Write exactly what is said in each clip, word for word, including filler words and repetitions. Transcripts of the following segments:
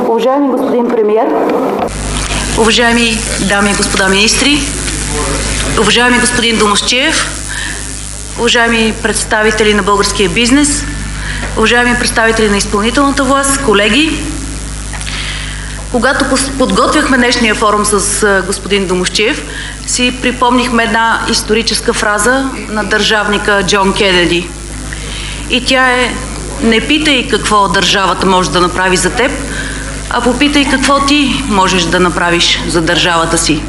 Уважаеми господин премиер, уважаеми дами и господа министри, уважаеми господин Домусчиев, уважаеми представители на българския бизнес, уважаеми представители на изпълнителната власт, колеги, когато подготвяхме днешния форум с господин Домусчиев, си припомнихме една историческа фраза на държавника Джон Кенеди. И тя е: не питай какво държавата може да направи за теб, а попитай какво ти можеш да направиш за държавата си.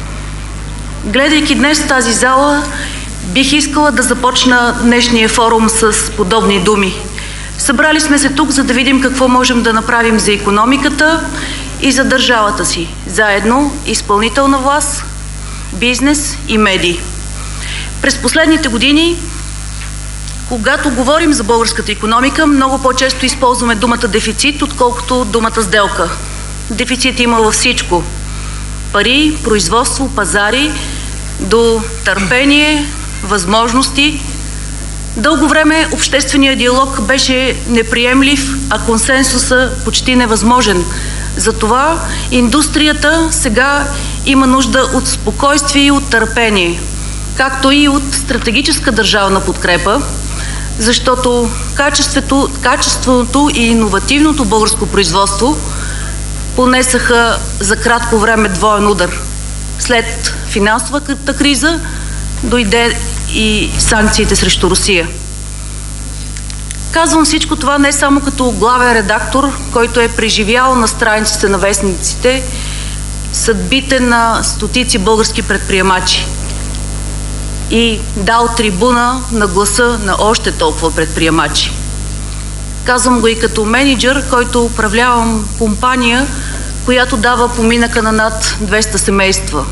Гледайки днес в тази зала, бих искала да започна днешния форум с подобни думи. Събрали сме се тук, за да видим какво можем да направим за икономиката и за държавата си. Заедно изпълнителна власт, бизнес и медии. През последните години, когато говорим за българската икономика, много по-често използваме думата дефицит, отколкото думата сделка. Дефицит има във всичко. Пари, производство, пазари, до търпение, възможности. Дълго време общественият диалог беше неприемлив, а консенсуса почти невъзможен. Затова индустрията сега има нужда от спокойствие и от търпение, както и от стратегическа държавна подкрепа, защото качеството, качественото и иновативното българско производство понесаха за кратко време двоен удар. След финансовата криза дойде и санкциите срещу Русия. Казвам всичко това не само като главен редактор, който е преживял на страниците на вестниците съдбите на стотици български предприемачи и дал трибуна на гласа на още толкова предприемачи. Казвам го и като мениджър, който управлявам компания, която дава поминъка на над двеста семейства.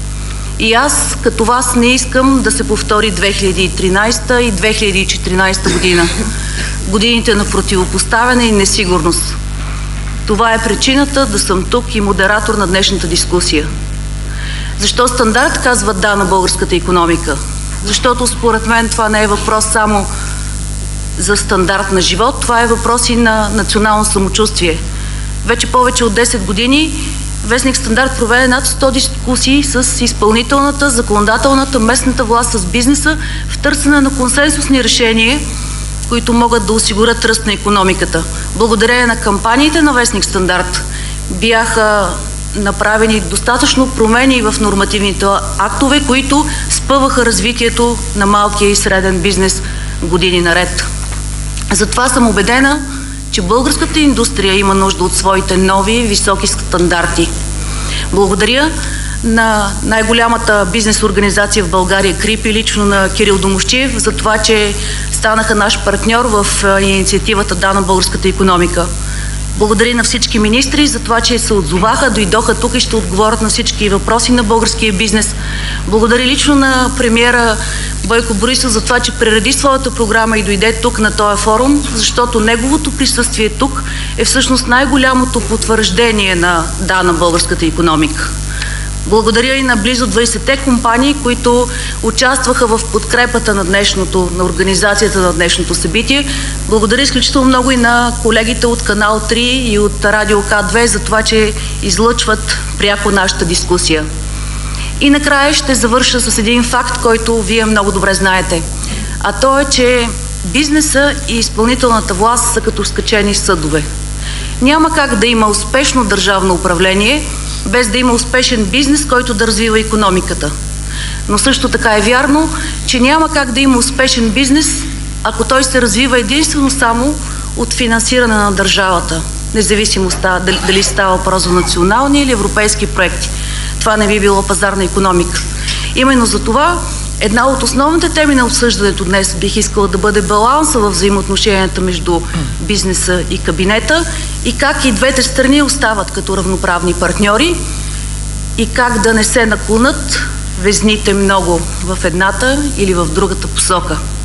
И аз, като вас, не искам да се повтори две хиляди и тринадесета и две хиляди и четиринадесета година. Годините на противопоставяне и несигурност. Това е причината да съм тук и модератор на днешната дискусия. Защо стандарт казва да на българската икономика? Защото според мен това не е въпрос само за стандарт на живот, това е въпрос и на национално самочувствие. Вече повече от десет години вестник Стандарт проведе над сто дискусии с изпълнителната, законодателната, местната власт, с бизнеса в търсене на консенсусни решения, които могат да осигурят ръст на икономиката. Благодарение на кампаниите на вестник Стандарт бяха направени достатъчно промени в нормативните актове, които спъваха развитието на малкия и среден бизнес години наред. Затова съм убедена, че българската индустрия има нужда от своите нови високи стандарти. Благодаря на най-голямата бизнес организация в България КРИП и лично на Кирил Домусчиев за това, че станаха наш партньор в инициативата Да на българската икономика. Благодаря на всички министри за това, че се отзоваха, дойдоха тук и ще отговорят на всички въпроси на българския бизнес. Благодаря лично на премиера Бойко Борисов за това, че пререди своята програма и дойде тук на този форум, защото неговото присъствие тук е всъщност най-голямото потвърждение на да на българската икономика. Благодаря и на близо двайсетте компании, които участваха в подкрепата на днешното, на организацията на днешното събитие. Благодаря изключително много и на колегите от Канал три и от Радио К две за това, че излъчват пряко нашата дискусия. И накрая ще завърша с един факт, който вие много добре знаете. А то е, че бизнеса и изпълнителната власт са като скачени съдове. Няма как да има успешно държавно управление, без да има успешен бизнес, който да развива икономиката. Но също така е вярно, че няма как да има успешен бизнес, ако той се развива единствено само от финансиране на държавата, независимо дали става въпрос за национални или европейски проекти. Това не би било пазарна икономика. Именно за това една от основните теми на обсъждането днес бих искала да бъде баланса в взаимоотношенията между бизнеса и кабинета и как и двете страни остават като равноправни партньори и как да не се наклонят везните много в едната или в другата посока.